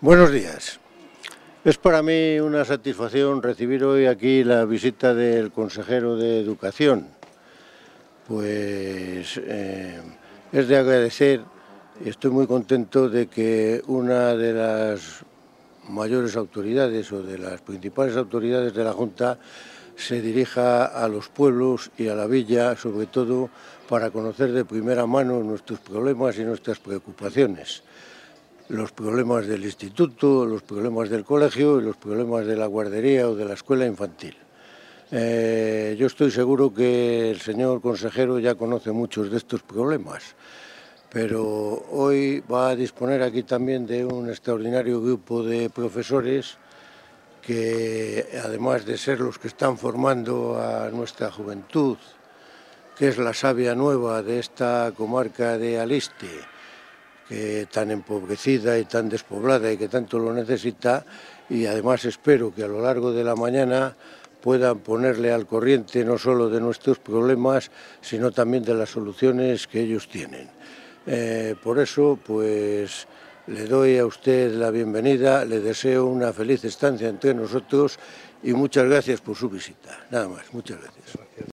Buenos días. Es para mí una satisfacción recibir hoy aquí la visita del consejero de Educación. Pues es de agradecer y estoy muy contento de que una de las mayores autoridades o de las principales autoridades de la Junta se dirija a los pueblos y a la villa, sobre todo para conocer de primera mano nuestros problemas y nuestras preocupaciones. Los problemas del instituto, los problemas del colegio y los problemas de la guardería o de la escuela infantil. Yo estoy seguro que el señor consejero ya conoce muchos de estos problemas, pero hoy va a disponer aquí también de un extraordinario grupo de profesores que, además de ser los que están formando a nuestra juventud, que es la savia nueva de esta comarca de Aliste, que tan empobrecida y tan despoblada y que tanto lo necesita, y además espero que a lo largo de la mañana puedan ponerle al corriente no solo de nuestros problemas, sino también de las soluciones que ellos tienen. Por eso, pues, le doy a usted la bienvenida, le deseo una feliz estancia entre nosotros y muchas gracias por su visita. Nada más, muchas gracias.